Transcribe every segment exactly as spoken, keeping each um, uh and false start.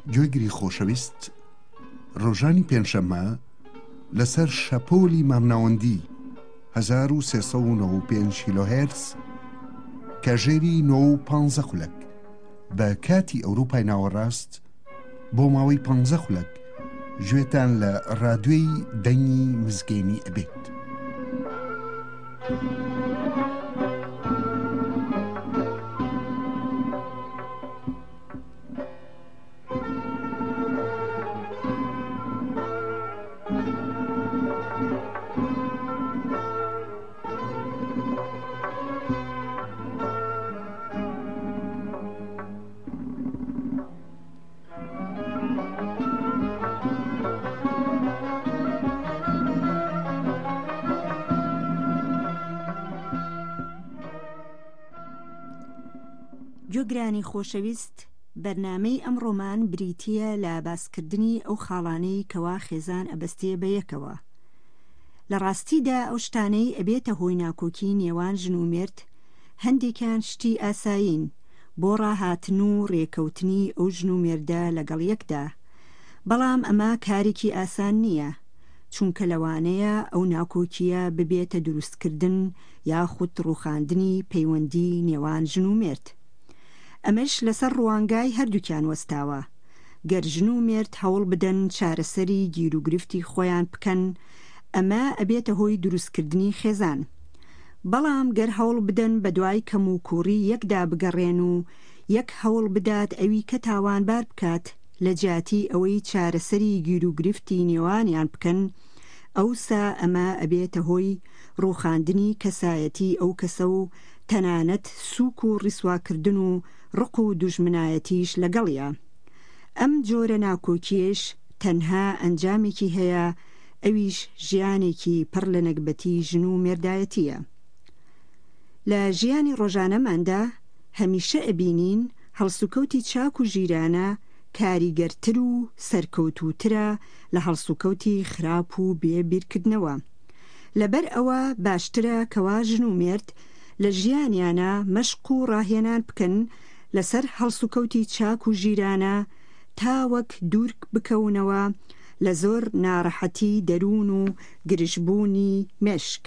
گوێگری خۆشەویست، ڕۆژانی پێنجشەممە لەسەر شەپۆلی مامناوەندی هەزار و سێسەد و نۆ و پێنج کیلۆهێرتز کە ژێری نۆ و پانزە خولەک بە کاتی ئەوروپای ناوەڕاست بۆ ماوەی پانزە خولەک گوێتان لە ڕادیۆی دەنگی مزگەینی ئەبێت. گوێگرانی خۆشەویست، بەرنامەی ئەمڕۆمان بریتیە لە باسکردنی ئەو خاڵانەی کەوا خێزان ئەبەستێ بە یەکەوە. لە ڕاستیدا ئەو شتانەی ئەبێتە هۆی ناکۆکی نێوان ژن و مرد هەندێکیان شتی ئاسایین بۆ ڕاهاتن و ڕێکەوتنی ئەو ژن و مێردە لەگەڵ یەکدا، بەڵام ئەمە کارێکی ئاسان نییە، چونکە لەوانەیە ئەو ناکۆکیە ببێتە دروستکردن یاخود ڕووخاندنی پەیوەندی نێوان ژن و مرد. ئەمەش لەسەر ڕوانگای هەردووکیان وەستاوە. گەر ژن و مرد هەوڵ بدەن چارەسەری گیر و گرفتی خۆیان بکەن، ئەمە ئەبێتە هۆی دروستکردنی خێزان. بەڵام گەر هەوڵ بدەن بە دوای کەم و کوڕی یەکدا بگەڕێن و یەک هەوڵ بدات ئەوی کە تاوانبار بکات لە جیاتی ئەوەی چارەسەری گیر و گرفتی نێوانیان بکەن، ئەوسا ئەمە ئەبێتە هۆی ڕووخاندنی کەسایەتی ئەو کەسە و تەنانەت سووک و ڕیسواکردن و ڕق و دوژمنایەتیش لەگەڵیە. ئەم جۆرە ناکۆکیش تەنها ئەنجامێکی هەیە، ئەویش ژیانێکی پڕ لە نەکبەتی ژن و مێردایەتیە. لە ژیانی ڕۆژانەماندا هەمیشە ئەبینین هەڵسوکەوتی چاک و ژیرانە کاریگەرتر و سەرکەوتووترە لە هەڵسوکەوتی خراپ و بێبیرکردنەوە. لەبەر ئەوە باشترە کەوا ژن و مرد لە ژیانیانە مەشق و ڕاهێنان بکەن لەسەر هەڵسوکەوتی چاک و ژیرانە تا وەک دوور بکەونەوە لە زۆر ناڕەحەتی دەروون و گرژبوونی مێشک.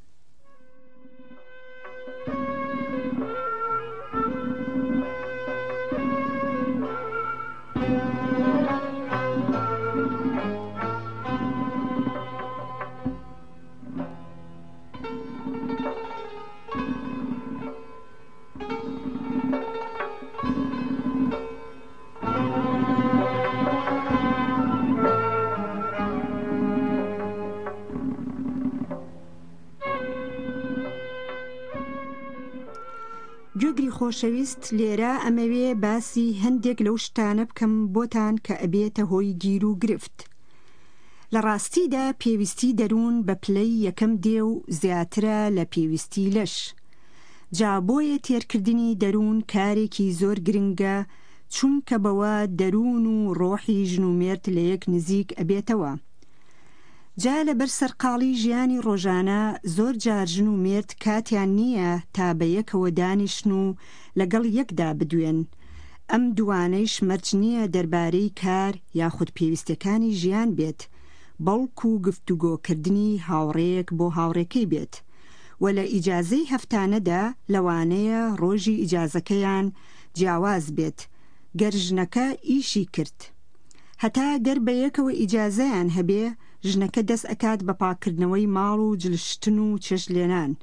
گوێگری خۆشەویست، لێرە ئەمەوێ باسی هەندێک لەو شتانە بکەم بۆتان کە ئەبێتە هۆی گیر و گرفت. لە ڕاستیدا پێویستی دەروون بە پلەی یەکەم دێ و زیاترە لە پێویستی لەش. جا بۆیە تێرکردنی دەروون کارێکی زۆر گرنگە، چونکە بەوە دەروون و ڕۆحی ژن و مێرد لە یەک نزیک ئەبێتەوە. جا لەبەر سەرقاڵی ژیانی ڕۆژانە زۆر جار ژن و مرد کاتیان نییە تا بە یەکەوە دانیشن و لەگەڵ یەکدا بدوێن. ئەم دوانەیش مەرج نییە دەربارەی کار یاخود پێویستەکانی ژیان بێت، بەڵکو و گفتوگۆکردنی هاوڕێیەک بۆ هاوڕێکەی بێت. و لە ئیجازەی هەفتانەدا لەوانەیە ڕۆژی ئیجازەکەیان جیاواز بێت گەر ژنەکە ئیشی کرد. هەتا گەر بە یەکەوە ئیجازەیان هەبێ، ژنەکە دەست ئەکات بە پاکردنەوەی ماڵ و جلشتن و چێژ لێنان.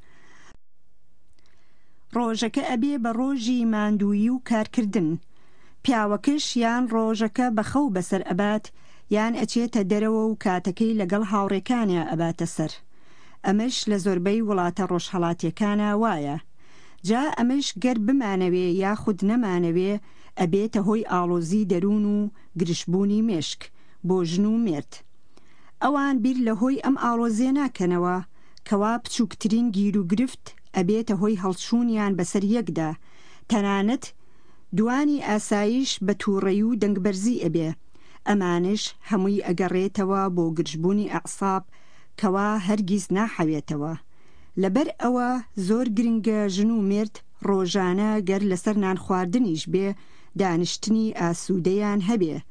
ڕۆژەکە ئەبێ بە ڕۆژی ماندووی و کارکردن. پیاوەکەش یان ڕۆژەکە بەخەو بەسەر ئەبات یان ئەچێتە دەرەوە و کاتەکەی لەگەڵ هاوڕێکانیە ئەباتە سەر. ئەمەش لە زۆربەی وڵاتە ڕۆژهەڵاتیەکانە وایە. جا ئەمەش گەر بمانەوێ یاخود نەمانەوێ ئەبێتە هۆی ئاڵۆزی دەروون و گرشبوونی مێشک بۆ ژن و مرد. ئەوان بیر لە هۆی ئەم ئاڵۆزیە ناکەنەوە کەوا بچووکترین گیر و گرفت ئەبێتە هۆی هەڵچوونیان بەسەر یەکدا، تەنانەت دوانی ئاسایش بە تووڕەیی و دەنگبەرزی ئەبێ. ئەمانش هەمووی ئەگەڕێتەوە بۆ گرژبوونی ئەعساب کەوا هەرگیز ناحەوێتەوە. لەبەر ئەوە زۆر گرنگە ژن و مرد ڕۆژانە گەر لەسەر نان خواردنیش بێ دانیشتنی ئاسوودەیان هەبێ،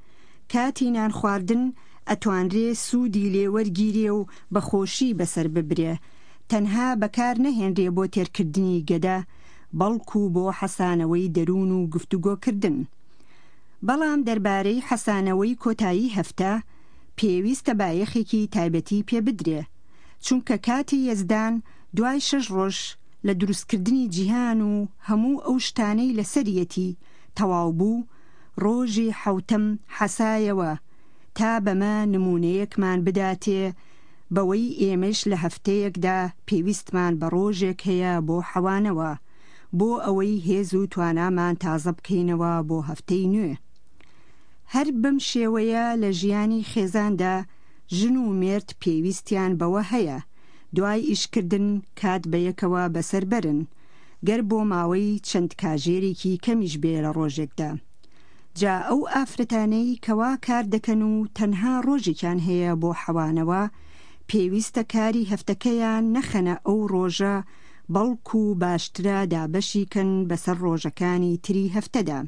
کاتی نان خواردن ئەتوانرێ سوودی لێ وەرگیرێ و بەخۆشی بەسەر ببرێ، تەنها بەکار نەهێنرێ بۆ تێرکردنی گەدە، بەڵکو بۆ حەسانەوەی دەروون و گفتوگۆکردن. بەڵام دەربارەی حەسانەوەی کۆتایی هەفتە پێویستە بایەخێکی تایبەتی پێ بدرێ، چونکە کاتی یەزدان دوای شەش ڕۆژ لە دروستکردنی جیهان و هەموو ئەو شتانەی لەسەریەتی تەواو بوو، ڕۆژی حەوتەم حەسایەوە تا بەمە نمونەیەکمان بداتێ بەوەی ئێمەش لە هەفتەیەکدا پێویستمان بە ڕۆژێک هەیە بۆ حەوانەوە، بۆ ئەوەی هێز و توانامان تازە بکەینەوە بۆ هەفتەی نوێ. هەر بەم شێوەیە لە ژیانی خێزاندا ژن و مێرد پێویستیان بەوە هەیە دوای ئیشکردن کات بەیەکەوە بەسەر بەرن، گەر بۆ ماوەی چەند کاژێرێکی کەمیش بێ لە ڕۆژێکدا. جا ئەو ئافرەتانەی کەوا کار دەکەن و تەنها ڕۆژێکیان هەیە بۆ حەوانەوە پێویستە کاری هەفتەکەیان نەخەنە ئەو ڕۆژە، بەڵکو باشترە دابەشیکەن بەسەر ڕۆژەکانی تری هەفتەدا،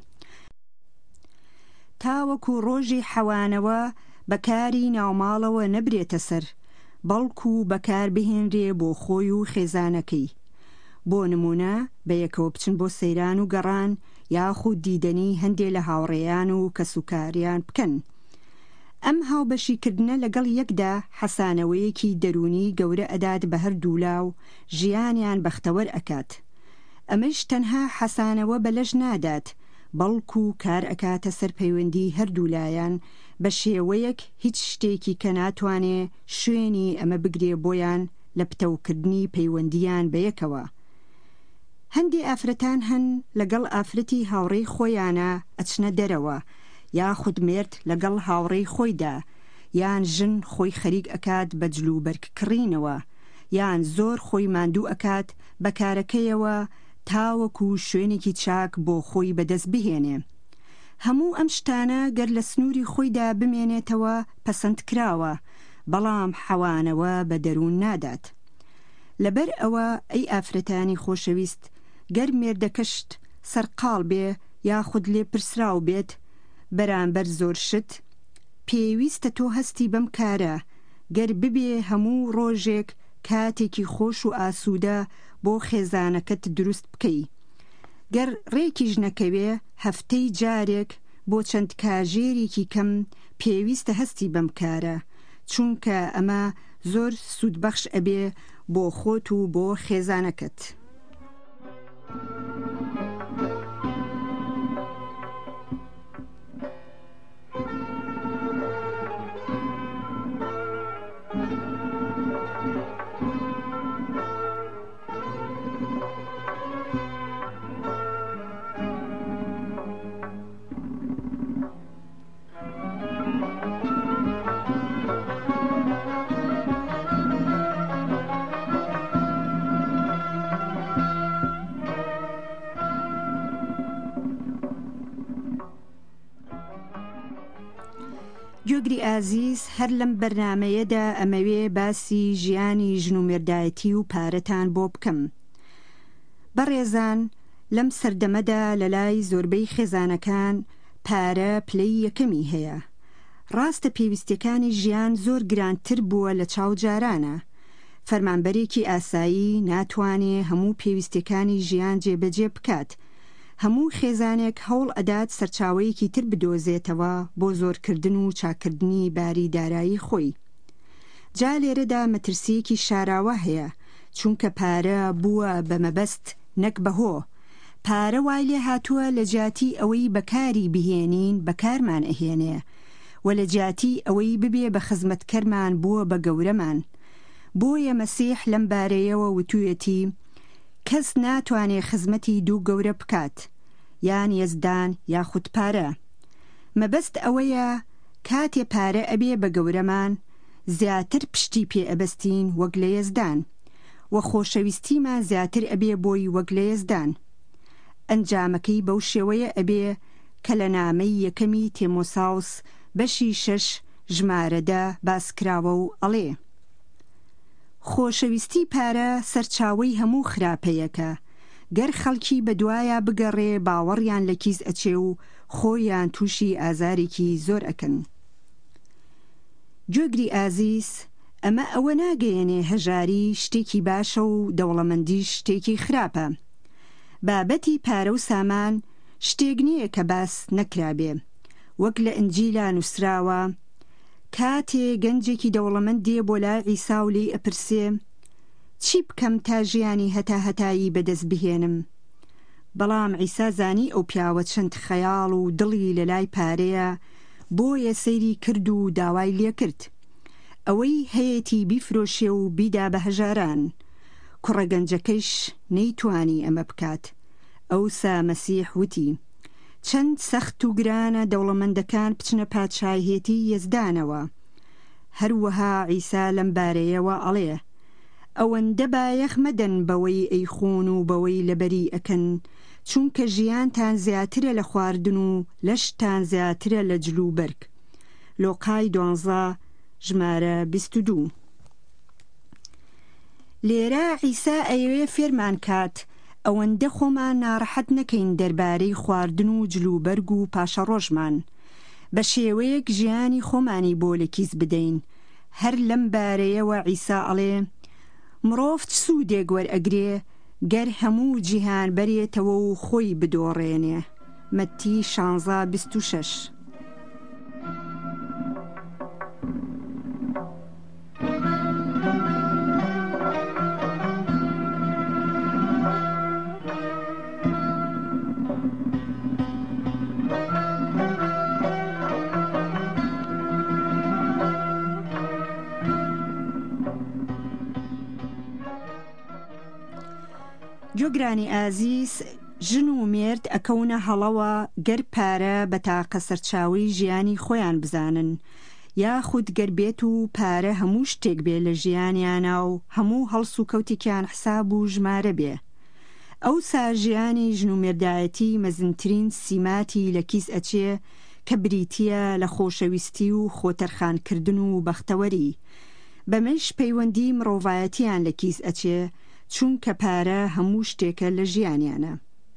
تاوەکو ڕۆژی حەوانەوە بەکاری ناوماڵەوە نەبرێتە سەر، بەڵکو بەکار بهێنرێ بۆ خۆی و خێزانەکەی. بۆ نمونە بەیەکەوە بچن بۆ سەیران و گەڕان، یاخود دیدەنی هەندێ لە هاوڕێیان و کەسوکاریان بکەن. ئەم هاوبەشیکردنە لەگەڵ یەکدا حەسانەوەیەکی دەرونی گەورە ئەدات بە هەردوولا و ژیانیان بەختەوەر ئەکات. ئەمەش تەنها حەسانەوە بەلەژ نادات، بەڵکو کار ئەکاتە سەر پەیوەندی هەردوولایان بە شێوەیەک هیچ شتێکی کە ناتوانێ شوێنی ئەمە بگرێ بۆیان لە پتەوکردنی پەیوەندیان بەیەکەوە. هەندێ ئافرەتان هەن لەگەڵ ئافرەتی هاوڕێی خۆیانە ئەچنە دەرەوە، یاخود مرد لەگەڵ هاوڕێی خۆیدا، یان ژن خۆی خەریک ئەکات بە جلوبەرگ کڕینەوە، یان زۆر خۆی ماندوو ئەکات بەکارەکەیەوە تاوەکو شوێنێکی چاک بۆ خۆی بەدەست بهێنێ. هەموو ئەم شتانە گەر لە سنووری خۆیدا بمێنێتەوە پەسەند کراوە، بەڵام حەوانەوە بە دەروون نادات. لەبەر ئەوە ئەی ئافرەتانی خۆشەویست، گەر مێردەکەشت سەرقاڵ بێ یاخود لێ پرسراو بێت بەرامبەر زۆر شت، پێویستە تۆ هەستی بەم کارە، گەر ببێ هەموو ڕۆژێک کاتێکی خۆش و ئاسوودە بۆ خێزانەکەت دروست بکەی. گەر ڕێکیش نەکەوێ هەفتەی جارێک بۆ چەند کاژێرێکی کەم پێویستە هەستی بەم کارە، چونکە ئەمە زۆر سوودبەخش ئەبێ بۆ خۆت و بۆ خێزانەکەت. گوێگری ئازیز، هەر لەم بەرنامەیەدا ئەمەوێ باسی ژیانی ژن و مێردایەتی و پارەتان بۆ بکەم. بەڕێزان، لەم سەردەمەدا لە لای زۆربەی خێزانەکان پارە پلەی یەکەمی هەیە. ڕاستە پێویستیەکانی ژیان زۆر گرانتر بووە لە چاو جارانە. فەرمانبەرێکی ئاسایی ناتوانێ هەموو پێویستیەکانی ژیان جێبەجێ بکات. هەموو خێزانێک هەوڵ ئەدات سەرچاوەیەکی تر بدۆزێتەوە بۆ زۆرکردن و چاکردنی باری دارایی خۆی. جا لێرەدا مەترسیەکی شاراوە هەیە، چونکە پارە بووە بە مەبەست نەک بەهۆ. پارە وای لێ هاتووە لە جاتی ئەوەی بەکاری بهێنین بەکارمان ئەهێنێ، و لە جاتی ئەوەی ببێ بە خزمەتکەرمان بووە بە گەورەمان. بۆیە مەسیح لەم بارەیەوە وتوویەتی کەس ناتوانێ خزمەتی دوو گەورە بکات، یان یەزدان یاخود پارە. مەبەست ئەوەیە کاتێ پارە ئەبێ بە گەورەمان زیاتر پشتی پێ ئەبەستین وەک لە یەزدان، و خۆشەویستیمان زیاتر ئەبێ بۆی وەک لە یەزدان. ئەنجامەکەی بەو شێوەیە ئەبێ کە لە نامەی یەکەمی تیمۆساوس بەشی شەش ژمارەدە باسکراوە و ئەڵێ: خۆشەویستی پارە سەرچاوەی هەموو خراپەیەکە. گەر خەڵکی بەدوایە بگەڕێ باوەڕیان لە کیز ئەچێ و خۆیان تووشی ئازارێکی زۆر ئەکەن. گوێگری ئازیز، ئەمە ئەوە ناگەیەنێ هەژاری شتێکی باشە و دەوڵەمەندی شتێکی خراپە. بابەتی پارە و سامان شتێک نییە کە باس نەکرابێ. وەک لە ئنجیلا نووسراوە، کاتێ گەنجێکی دەوڵەمەند دێ بۆ لای عیسا و لێی ئەپرسێ: چی بکەم تا ژیانی هەتا هەتایی بەدەست بهێنم؟ بەڵام عیسا زانی ئەو پیاوە چەند خەیاڵ و دڵی لە لای پارەیە، بۆیە سەیری کرد و داوای لێ کرد ئەوەی هەیەی بیفرۆشێ و بیدا بە هەژاران. کوڕە گەنجەکەیش نەیتوانی ئەمە بکات. ئەوسا مەسیح وتی: چەند سەخت و گرانە دەوڵەمەندەکان بچنە پادشایهێتی یەزدانەوە. هەروەها عیسا لەم بارەیەوە ئەڵێ: ئەوەندە بایەخ مەدەن بەوەی ئەیخۆن و بەوەی لەبەری ئەکەن، چونکە ژیانتان زیاترە لە خواردن و لەشتان زیاترە لە جلوبەرگ. لۆقای دوانزە ژمارە بیست و دوو. لێرە عیسا ئەیەوێ فێرمان کات ئەوەندە خۆمان ناڕەحەت نەکەین دەربارەی خواردن و جلوبەرگ و پاشە ڕۆژمان، بە شێوەیەک ژیانی خۆمانی بۆ لەکیس بدەین. هەر لەم بارەیەوە عیسا ئەڵێ: مرۆڤ چ سوودێک وەرئەگرێ گەر هەموو جیهان بەرێتەوە و خۆی بدۆڕێنێ. مەتی شانزە بیست و شەش. گوێگرانی ئازیز، ژن و مێرد ئەکەونە هەڵەوە گەر پارە بە تاقە سەرچاوی ژیانی خۆیان بزانن، یاخود گەر بێت و پارە هەموو شتێک بێ لە ژیانیانە و هەموو هەڵس و کەوتێکیان حساب و ژمارە بێ. ئەوسا ژیانی ژن و مێردایەتی مەزنترین سیماتی لە کیس ئەچێ کە بریتیە لە خۆشەویستی و خۆتەرخانکردن و بەختەوەری. بەمەش پەیوەندی مرۆڤایەتیان لە کیس ئەچێ، چونکە پارە هەموو شتێکە لە ژیانیانە.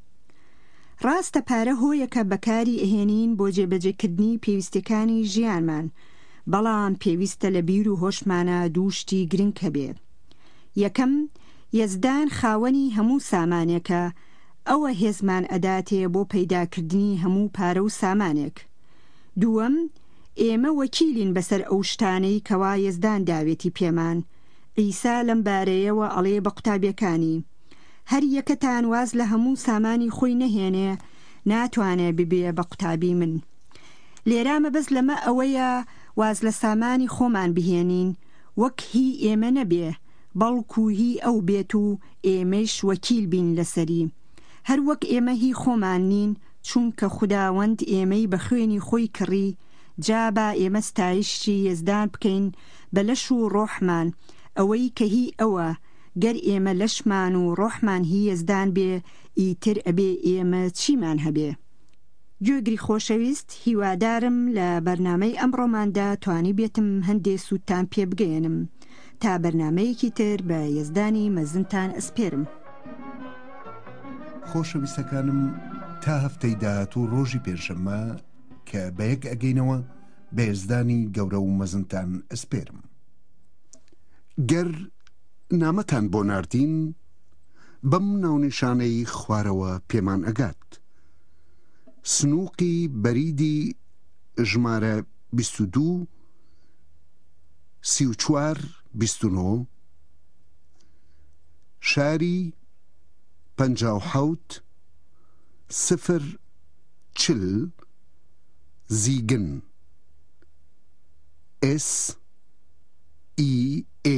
ڕاستە پارە هۆیەکە بەکاری ئەهێنین بۆ جێبەجێکردنی پێویستەکانی ژیانمان، بەڵام پێویستە لە بیر و هۆشمانە دوو شتی گرنگ هەبێ. یەکەم، یەزدان خاوەنی هەموو سامانێکە، ئەوە هێزمان ئەداتێ بۆ پەیداکردنی هەموو پارە و سامانێک. دووەم، ئێمە وەکیلین بەسەر ئەو شتانەی کەوا یەزدان داوێتی پێمان. عیسا لەم بارەیەوە ئەڵێ بە قوتابیەکانی: هەر یەکەتان واز لە هەموو سامانی خۆی نەهێنێ، ناتوانێ ببێ بە قوتابی من. لێرە مەبەست لەمە ئەوەیە واز لە سامانی خۆمان بهێنین، وەک هی ئێمە نەبێ، بەڵکو هی ئەو بێت و ئێمەش وەکیل بین لەسەری. هەر وەک ئێمە هی خۆمان نین، چونکە خوداوەند ئێمەی بە خوێنی خۆی کڕی، جا با ئێمە ستایشی یەزدان بکەین بە لەش و ڕۆحمان، ئەوەی کە هی ئەوە گەر ئێمە لەشمان و ڕۆحمان هی یەزدان بێ، ئیتر ئەبێ ئێمە چیمان هەبێ. گوێگری خۆشەویست، هیوادارم لە بەرنامەی ئەمڕۆماندا توانی بێتم هەندێ سوودتان پێ بگەێنم. تا بەرنامەیەکی تر بە یەزدانی مەزنتان ئەسپێرم. خۆشەویستەکانم، تا هەفتەی داهاتوو ڕۆژی پێنجشەممە کە بە یەک ئەگەینەوە بە یەزدانی گەورە و مەزنتان ئەسپێرم. گەر نامەتان بۆ ناردین، بەم ناونیشانەی خوارەوە پێمان ئەگات: سنووقی بەریدی ژمارە بیست و دوو سی و چوار بیست و نۆ، شاری پەنجا و حەوت سفر چل زیگن، S E A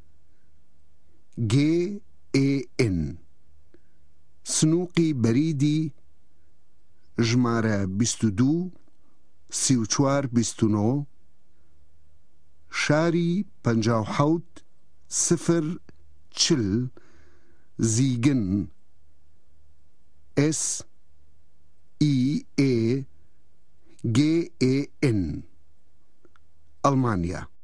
G A N. سنووقی بەریدی ژمارە بیست و دوو سی و چوار بیست و نۆ، شاری پەنجا و حەوت سفر چل زیگن، S E A G A N، ئەڵمانیا.